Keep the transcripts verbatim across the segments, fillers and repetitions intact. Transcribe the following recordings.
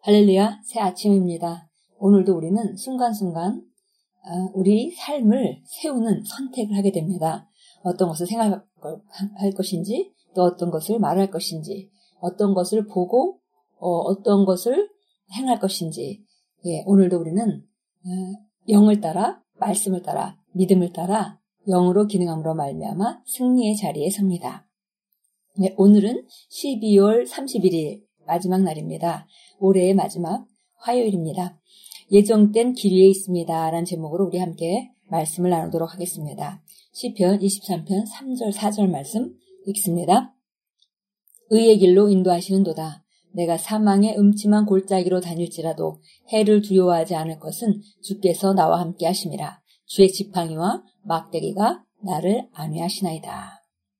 할렐루야, 새 아침입니다. 오늘도 우리는 순간순간 우리 삶을 세우는 선택을 하게 됩니다. 어떤 것을 생각할 것인지, 또 어떤 것을 말할 것인지, 어떤 것을 보고 어, 어떤 것을 행할 것인지. 예, 오늘도 우리는 영을 따라, 말씀을 따라, 믿음을 따라 영으로 기능함으로 말미암아 승리의 자리에 섭니다. 네, 오늘은 십이월 삼십일일 마지막 날입니다. 올해의 마지막 화요일입니다. 예정된 길 위에 있습니다. 라는 제목으로 우리 함께 말씀을 나누도록 하겠습니다. 시편 이십삼 편 삼 절 사 절 말씀 읽습니다. 의의 길로 인도하시는 도다. 내가 사망의 음침한 골짜기로 다닐지라도 해를 두려워하지 않을 것은 주께서 나와 함께 하심이라. 주의 지팡이와 막대기가 나를 안위하시나이다.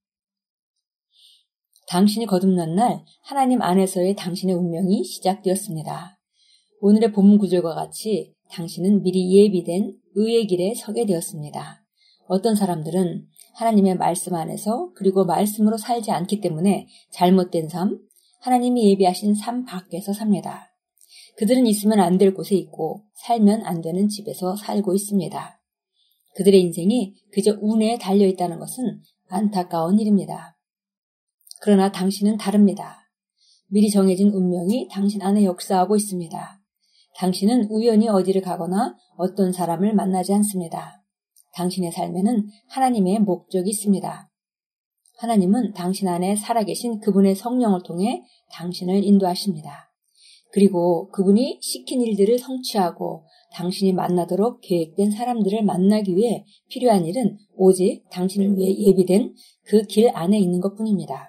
당신이 거듭난 날 하나님 안에서의 당신의 운명이 시작되었습니다. 오늘의 본문 구절과 같이 당신은 미리 예비된 의의 길에 서게 되었습니다. 어떤 사람들은 하나님의 말씀 안에서 그리고 말씀으로 살지 않기 때문에 잘못된 삶, 하나님이 예비하신 삶 밖에서 삽니다. 그들은 있으면 안 될 곳에 있고 살면 안 되는 집에서 살고 있습니다. 그들의 인생이 그저 운에 달려있다는 것은 안타까운 일입니다. 그러나 당신은 다릅니다. 미리 정해진 운명이 당신 안에 역사하고 있습니다. 당신은 우연히 어디를 가거나 어떤 사람을 만나지 않습니다. 당신의 삶에는 하나님의 목적이 있습니다. 하나님은 당신 안에 살아계신 그분의 성령을 통해 당신을 인도하십니다. 그리고 그분이 시킨 일들을 성취하고 당신이 만나도록 계획된 사람들을 만나기 위해 필요한 일은 오직 당신을 위해 예비된 그 길 안에 있는 것뿐입니다.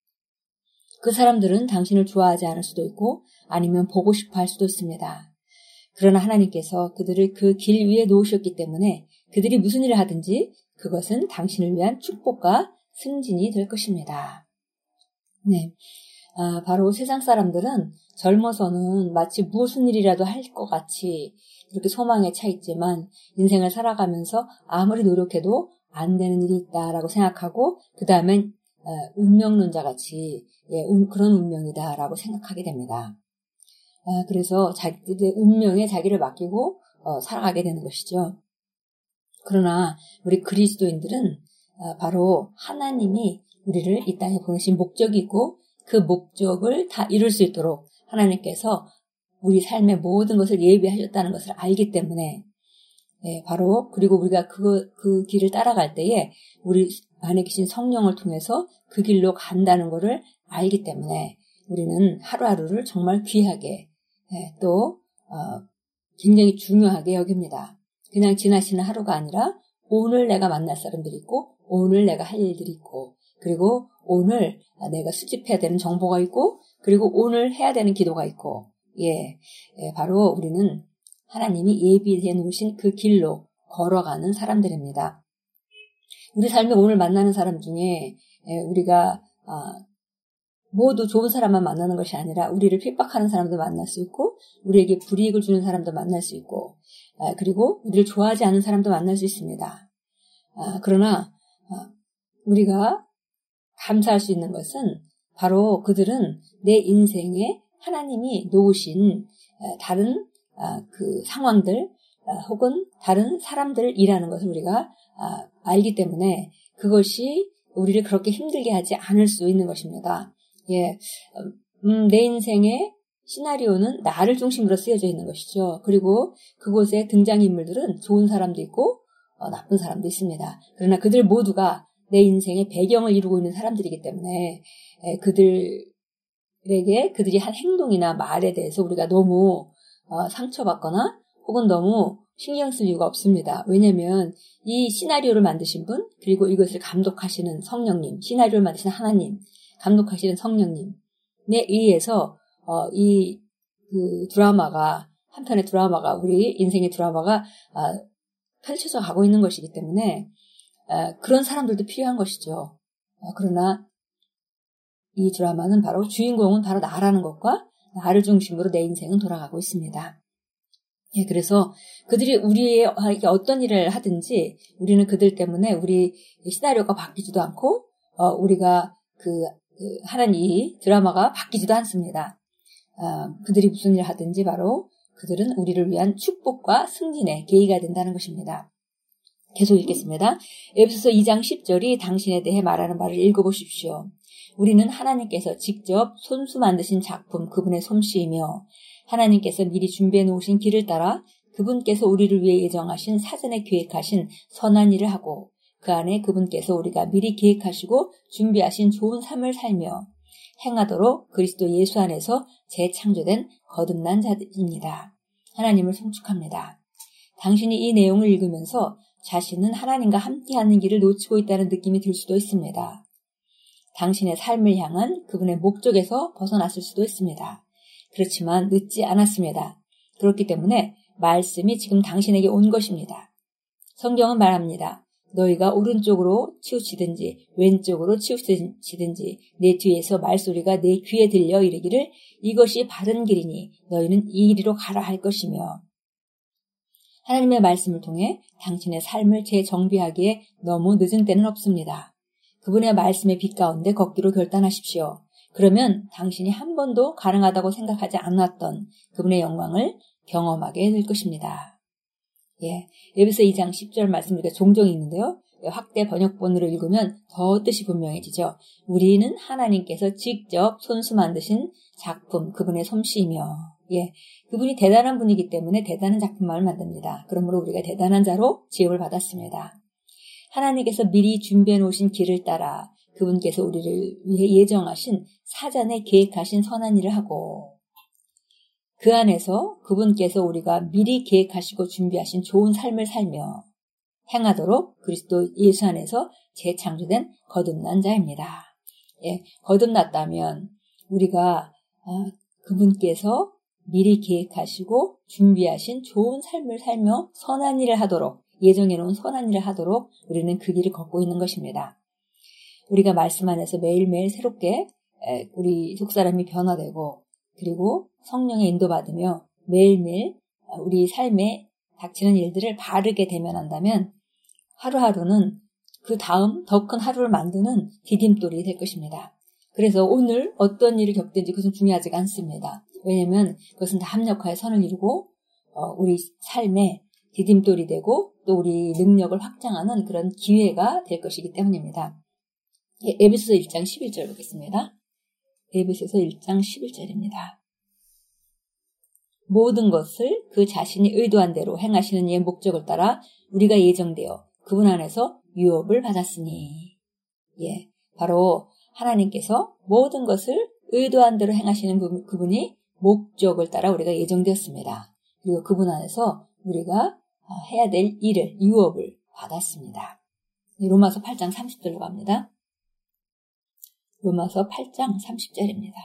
그 사람들은 당신을 좋아하지 않을 수도 있고 아니면 보고 싶어 할 수도 있습니다. 그러나 하나님께서 그들을 그 길 위에 놓으셨기 때문에 그들이 무슨 일을 하든지 그것은 당신을 위한 축복과 승진이 될 것입니다. 네, 아, 바로 세상 사람들은 젊어서는 마치 무슨 일이라도 할 것 같이 이렇게 소망에 차 있지만 인생을 살아가면서 아무리 노력해도 안 되는 일이 있다라고 생각하고 그 다음엔 운명론자 같이 예, 운, 그런 운명이다라고 생각하게 됩니다. 아, 그래서 자기의 운명에 자기를 맡기고 어, 살아가게 되는 것이죠. 그러나 우리 그리스도인들은 아, 바로 하나님이 우리를 이 땅에 보내신 목적이 있고 그 목적을 다 이룰 수 있도록 하나님께서 우리 삶의 모든 것을 예비하셨다는 것을 알기 때문에 예, 바로 그리고 우리가 그, 그 길을 따라갈 때에 우리 안에 계신 성령을 통해서 그 길로 간다는 것을 알기 때문에 우리는 하루하루를 정말 귀하게 예, 또 어, 굉장히 중요하게 여깁니다. 그냥 지나치는 하루가 아니라 오늘 내가 만날 사람들이 있고 오늘 내가 할 일들이 있고 그리고 오늘 내가 수집해야 되는 정보가 있고 그리고 오늘 해야 되는 기도가 있고 예, 예 바로 우리는 하나님이 예비해 놓으신 그 길로 걸어가는 사람들입니다. 우리 삶에 오늘 만나는 사람 중에 우리가 모두 좋은 사람만 만나는 것이 아니라 우리를 핍박하는 사람도 만날 수 있고 우리에게 불이익을 주는 사람도 만날 수 있고 그리고 우리를 좋아하지 않는 사람도 만날 수 있습니다. 그러나 우리가 감사할 수 있는 것은 바로 그들은 내 인생에 하나님이 놓으신 다른 그 상황들 혹은 다른 사람들이라는 것을 우리가 알기 때문에 그것이 우리를 그렇게 힘들게 하지 않을 수 있는 것입니다. 예, 음, 내 인생의 시나리오는 나를 중심으로 쓰여져 있는 것이죠. 그리고 그곳에 등장인물들은 좋은 사람도 있고 어, 나쁜 사람도 있습니다. 그러나 그들 모두가 내 인생의 배경을 이루고 있는 사람들이기 때문에 예, 그들에게 그들이 한 행동이나 말에 대해서 우리가 너무 어, 상처받거나 혹은 너무 신경 쓸 이유가 없습니다. 왜냐하면 이 시나리오를 만드신 분 그리고 이것을 감독하시는 성령님, 시나리오를 만드신 하나님, 감독하시는 성령님에 의해서 어, 이 그 드라마가 한 편의 드라마가 우리 인생의 드라마가 어, 펼쳐져 가고 있는 것이기 때문에 어, 그런 사람들도 필요한 것이죠. 어, 그러나 이 드라마는 바로 주인공은 바로 나라는 것과 나를 중심으로 내 인생은 돌아가고 있습니다. 예, 그래서 그들이 우리에게 어떤 일을 하든지 우리는 그들 때문에 우리 시나리오가 바뀌지도 않고 어, 우리가 그, 그 하는 이 드라마가 바뀌지도 않습니다. 어, 그들이 무슨 일을 하든지 바로 그들은 우리를 위한 축복과 승진의 계기가 된다는 것입니다. 계속 읽겠습니다. 에베소서 이 장 십 절이 당신에 대해 말하는 바를 읽어보십시오. 우리는 하나님께서 직접 손수 만드신 작품 그분의 솜씨이며 하나님께서 미리 준비해 놓으신 길을 따라 그분께서 우리를 위해 예정하신 사전에 계획하신 선한 일을 하고 그 안에 그분께서 우리가 미리 계획하시고 준비하신 좋은 삶을 살며 행하도록 그리스도 예수 안에서 재창조된 거듭난 자들입니다. 하나님을 송축합니다. 당신이 이 내용을 읽으면서 자신은 하나님과 함께하는 길을 놓치고 있다는 느낌이 들 수도 있습니다. 당신의 삶을 향한 그분의 목적에서 벗어났을 수도 있습니다. 그렇지만 늦지 않았습니다. 그렇기 때문에 말씀이 지금 당신에게 온 것입니다. 성경은 말합니다. 너희가 오른쪽으로 치우치든지 왼쪽으로 치우치든지 내 뒤에서 말소리가 내 귀에 들려 이르기를 이것이 바른 길이니 너희는 이 이리로 가라 할 것이며 하나님의 말씀을 통해 당신의 삶을 재정비하기에 너무 늦은 때는 없습니다. 그분의 말씀의 빛 가운데 걷기로 결단하십시오. 그러면 당신이 한 번도 가능하다고 생각하지 않았던 그분의 영광을 경험하게 될 것입니다. 예, 에베소 이 장 십 절 말씀 우리가 종종 있는데요. 확대 번역본으로 읽으면 더 뜻이 분명해지죠. 우리는 하나님께서 직접 손수 만드신 작품, 그분의 솜씨이며 예, 그분이 대단한 분이기 때문에 대단한 작품만을 만듭니다. 그러므로 우리가 대단한 자로 지음을 받았습니다. 하나님께서 미리 준비해 놓으신 길을 따라 그분께서 우리를 위해 예정하신 사전에 계획하신 선한 일을 하고 그 안에서 그분께서 우리가 미리 계획하시고 준비하신 좋은 삶을 살며 행하도록 그리스도 예수 안에서 재창조된 거듭난 자입니다. 예, 거듭났다면 우리가 아, 그분께서 미리 계획하시고 준비하신 좋은 삶을 살며 선한 일을 하도록 예정해 놓은 선한 일을 하도록 우리는 그 길을 걷고 있는 것입니다. 우리가 말씀 안에서 매일매일 새롭게 우리 속사람이 변화되고 그리고 성령의 인도받으며 매일매일 우리 삶에 닥치는 일들을 바르게 대면한다면 하루하루는 그 다음 더 큰 하루를 만드는 디딤돌이 될 것입니다. 그래서 오늘 어떤 일을 겪든지 그것은 중요하지가 않습니다. 왜냐하면 그것은 다 합력하여 선을 이루고 우리 삶에 디딤돌이 되고 또 우리 능력을 확장하는 그런 기회가 될 것이기 때문입니다. 에베소서 일 장 십일 절 보겠습니다. 에베소서 일 장 십일 절입니다. 모든 것을 그 자신이 의도한 대로 행하시는 이의 목적을 따라 우리가 예정되어 그분 안에서 유업을 받았으니 예, 바로 하나님께서 모든 것을 의도한 대로 행하시는 그분이 목적을 따라 우리가 예정되었습니다. 그리고 그분 안에서 우리가 해야 될 일을 유업을 받았습니다. 로마서 팔 장 삼십 절로 갑니다. 로마서 팔 장 삼십 절입니다.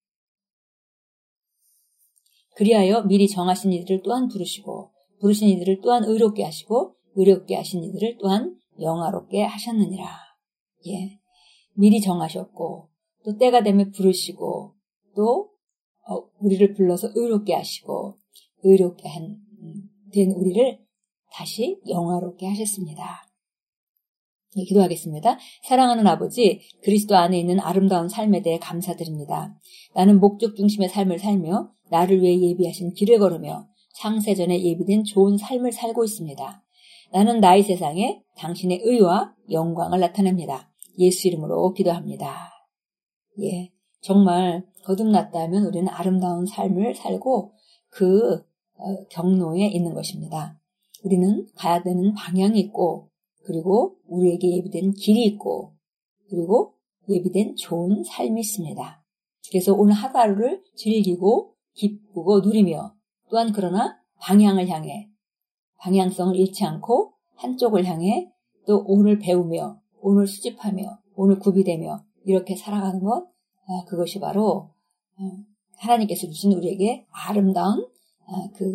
그리하여 미리 정하신 이들을 또한 부르시고 부르신 이들을 또한 의롭게 하시고 의롭게 하신 이들을 또한 영화롭게 하셨느니라. 예, 미리 정하셨고 또 때가 되면 부르시고 또 어, 우리를 불러서 의롭게 하시고 의롭게 한, 된 우리를 다시 영화롭게 하셨습니다. 예, 기도하겠습니다. 사랑하는 아버지, 그리스도 안에 있는 아름다운 삶에 대해 감사드립니다. 나는 목적 중심의 삶을 살며 나를 위해 예비하신 길을 걸으며 창세전에 예비된 좋은 삶을 살고 있습니다. 나는 나의 세상에 당신의 의와 영광을 나타냅니다. 예수 이름으로 기도합니다. 예, 정말 거듭났다면 우리는 아름다운 삶을 살고 그 어, 경로에 있는 것입니다. 우리는 가야 되는 방향이 있고 그리고 우리에게 예비된 길이 있고 그리고 예비된 좋은 삶이 있습니다. 그래서 오늘 하루하루를 즐기고 기쁘고 누리며 또한 그러나 방향을 향해 방향성을 잃지 않고 한쪽을 향해 또 오늘 배우며 오늘 수집하며 오늘 구비되며 이렇게 살아가는 것 그것이 바로 하나님께서 주신 우리에게 아름다운 그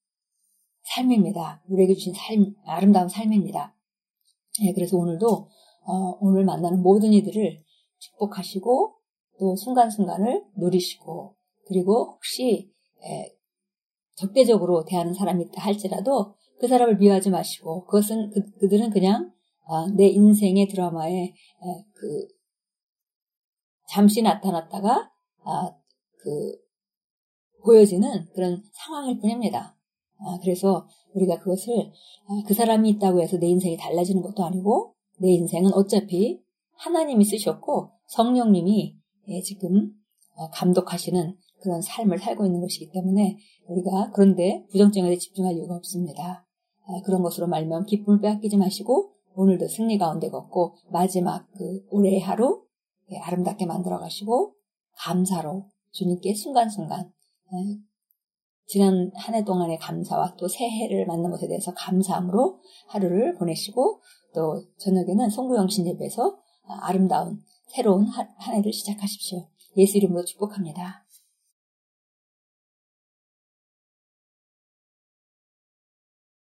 삶입니다. 우리에게 주신 삶, 아름다운 삶입니다. 네, 그래서 오늘도 어, 오늘 만나는 모든 이들을 축복하시고 또 순간순간을 누리시고 그리고 혹시 에, 적대적으로 대하는 사람이 있다 할지라도 그 사람을 미워하지 마시고 그것은 그, 그들은 그냥 아, 내 인생의 드라마에 에, 그 잠시 나타났다가 아, 그 보여지는 그런 상황일 뿐입니다. 아, 그래서 우리가 그것을 아, 그 사람이 있다고 해서 내 인생이 달라지는 것도 아니고 내 인생은 어차피 하나님이 쓰셨고 성령님이 예, 지금 어, 감독하시는 그런 삶을 살고 있는 것이기 때문에 우리가 그런데 부정적인 데 집중할 이유가 없습니다. 아, 그런 것으로 말면 기쁨을 빼앗기지 마시고 오늘도 승리 가운데 걷고 마지막 그 올해의 하루 예, 아름답게 만들어 가시고 감사로 주님께 순간순간 예, 지난 한 해 동안의 감사와 또 새해를 맞는 것에 대해서 감사함으로 하루를 보내시고 또 저녁에는 송구영 신예배에서 아름다운 새로운 한 해를 시작하십시오. 예수 이름으로 축복합니다.